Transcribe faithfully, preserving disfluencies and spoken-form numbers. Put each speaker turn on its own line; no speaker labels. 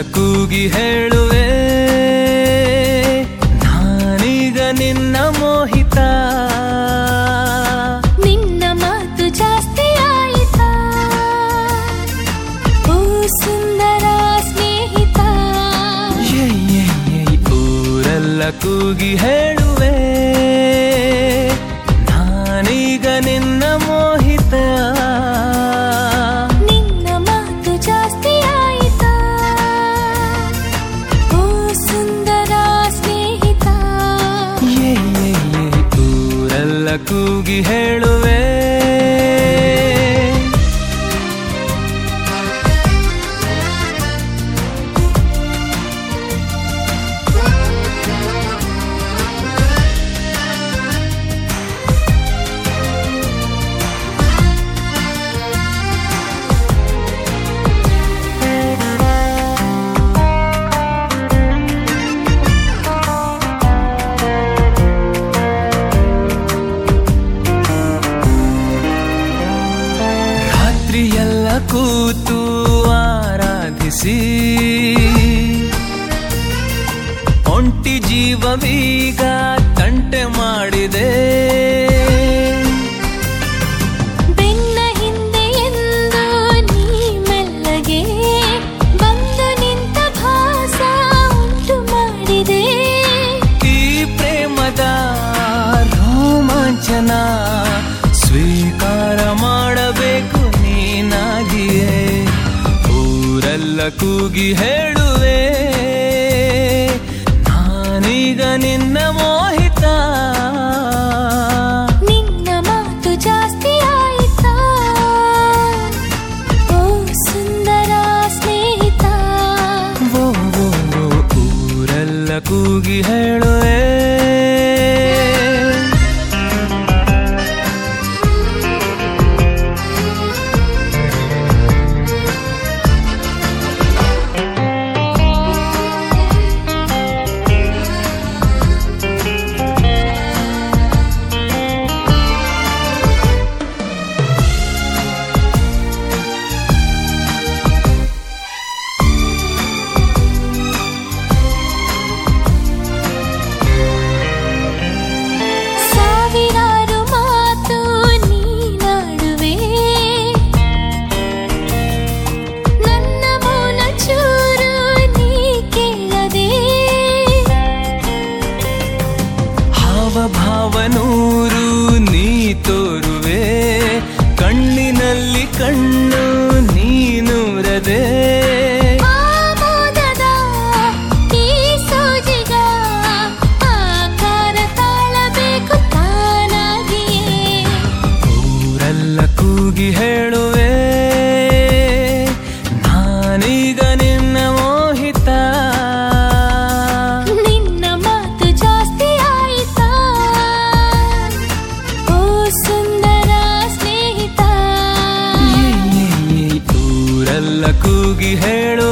ಕೂಗಿ ಹೇಳುವೆ ನಾನೀಗ ನಿನ್ನ ಮೋಹಿತ.
ನಿನ್ನ ಮಾತು ಜಾಸ್ತಿ ಆಯಿತಾ ಓ ಸುಂದರ ಸ್ನೇಹಿತ.
ಏ, ಏ, ಏ, ಊರೆಲ್ಲ ಕೂಗಿ ಹೇಳುವೆ ನಾನೀಗ ನಿನ್ನ ಮೋಹಿತ.
ನಿನ್ನ ಮಾತು ಜಾಸ್ತಿ ಆಯಿತಾ ಓ ಸುಂದರ ಸ್ನೇಹಿತ.
ಏ, ಏ, ಏ, ಊರೆಲ್ಲ ಕೂಗಿ ಹೇಳುವೆ. ರಾತ್ರಿಯೆಲ್ಲ ಕೂತು ಆರಾಧಿಸಿ ಒಂಟಿ ಜೀವವೀಗ ತಂಟೆ ಮಾಡಿದೆ.
ಬೆನ್ನ ಹಿಂದೆ ಎಂದು ನೀ ಮೆಲ್ಲಗೆ ಬಂದು ನಿಂತ ಭಾಸ ಉಂಟು ಮಾಡಿದೆ.
ಈ ಪ್ರೇಮದ ರೋಮಾಂಚನ ಸ್ವೀಕಾರ ಮಾಡಬೇಕು ನೀನಾಗಿಯೇ. ಊರೆಲ್ಲ ಕೂಗಿ ಹೇಳುವೆ ನಾನೀಗ ನಿನ್ನ ಮೋಹಿತ.
ನಿನ್ನ ಮಾತು ಜಾಸ್ತಿ ಆಯಿತಾ ಓ ಸುಂದರ ಸ್ನೇಹಿತ.
ಓ, ಓ, ಓ, ಊರೆಲ್ಲ ಕೂಗಿ ಹೇಳುವೆ.
ಸಾವಿರಾರು ಮಾತು ನೀನಾಡುವೆ ನನ್ನ ಮೌನ ಚೂರು ನೀ ಕೇಳದೆ.
ಹಾವಭಾವನೂರು ನೀ ತೋರುವೆ ಕಣ್ಣಿನಲ್ಲಿ ಕಣ್ಣು ನೀನೂರದೆ.
ಆಮೋದದ ಈ ಸೋಜಿಗ ಆಕಾರ ತಾಳಬೇಕು ತಾನಾಗಿಯೇ.
ಊರೆಲ್ಲ ಕೂಗಿ ಹೇಳುವೆ ನಾನೀಗ ನಿನ್ನ ಮೋಹಿತ.
ನಿನ್ನ ಮಾತು ಜಾಸ್ತಿ ಆಯಿತಾ ಓ ಸುಂದರ ಸ್ನೇಹಿತ.
ಏ, ಏ, ಏ, ಊರೆಲ್ಲ ಕೂಗಿ ಹೇಳು